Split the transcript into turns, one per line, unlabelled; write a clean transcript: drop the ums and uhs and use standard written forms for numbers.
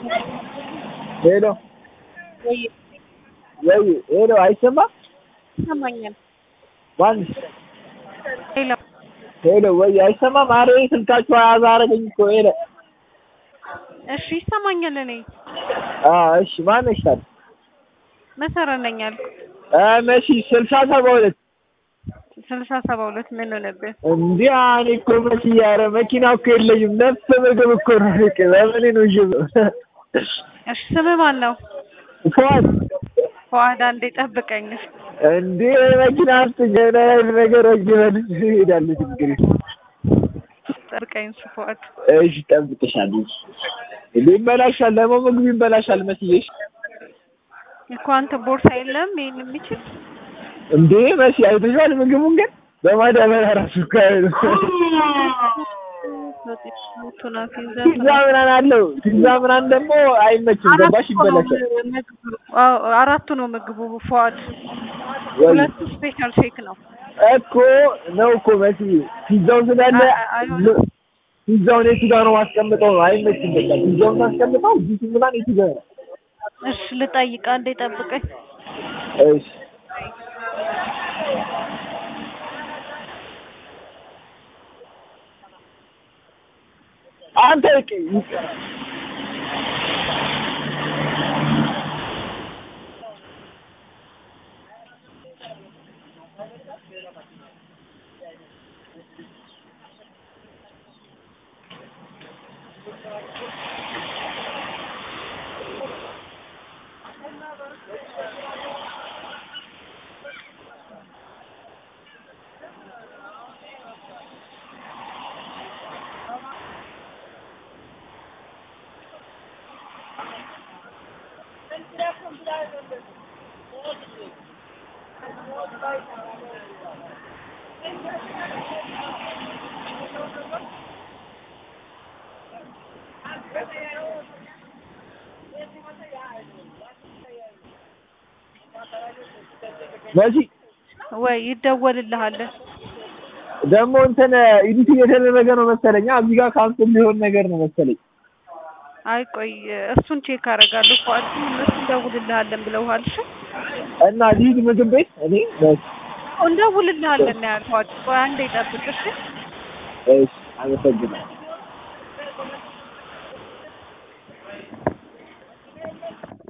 ሄሎ
ወይ
ሄሎ አይሰማም?
ይሰማኛል።
ማን?
ሄሎ
ወይ አይሰማም? ኧረ ስልካችሁ አያዝ አደረገኝ እኮ ሄሎ።
እሺ ይሰማኛል። እኔ
እሺ ማነሽ ታዲያ?
መሰረት ነኝ አልኩ።
መሲ 6072
6072 ምን ሆነብህ?
እንዴ እኔ እኮ መሲ ኧረ መኪና እኮ የለኝም። ነፍስ ምግብ እኮ ነው ለምን ነው
እሺ ስምህ ማን ነው?
ፏድ
ፏድ አንዴ ጠብቀኝ።
እንዴ መኪና አስገና ነገሮች ይበልጥ ሄዳለች እንግዲህ
ጠብቀኝ ፏድ።
እሺ ጠብቅሻለሁ። ይበላሻል ደግሞ ምግብ ይበላሻል መስዬሽ
እኮ አንተ ቦርሳ የለም ይሄን የሚችል
እንዴ መሲ አይተሻል ምግቡን ግን በማዳበሪያ ራሱ ካይሉ ፒዛ ምናምን አለው። ፒዛ ምናምን ደግሞ አይመችም። ገባሽ? ይበላሻል።
አራቱ ነው ምግቡ ፏድ። ሁለቱ ስፔሻል ሼክ ነው
እኮ ነው እኮ መሲ ፒዛው ስላለ ፒዛውን የቱ ጋር ነው ማስቀምጠው? አይመችም። በቃ ፒዛውን ማስቀምጠው ዲሽ ምናምን የቱ ጋር ነው?
እሺ ልጠይቅ አንዴ ጠብቀኝ።
እሺ አንተ መሲ
ወይ ይደወልልሃል።
ደግሞ እንትን ኤዲት እየተደረገ ነው መሰለኝ። እዚህ ጋር ካንስል ሊሆን ነገር ነው መሰለኝ።
አይ ቆይ እሱን ቼክ አደርጋለሁ። ፏድ እነሱ እንደውልልሃለን ብለውሃል። እሺ
እና ልሂድ ምግብ ቤት እኔ
እንደውልልሃለን ያልኳት። ቆይ አንዴ ጠብቅ እሺ።
እሺ አመሰግናለሁ።